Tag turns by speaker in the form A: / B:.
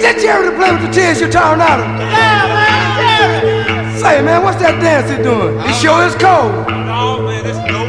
A: that Jerry to play with the Tennessee Tornado?
B: Yeah, man, Jerry.
A: Say, man, what's that dance he doing? It sure is cold.
C: No, man, it's no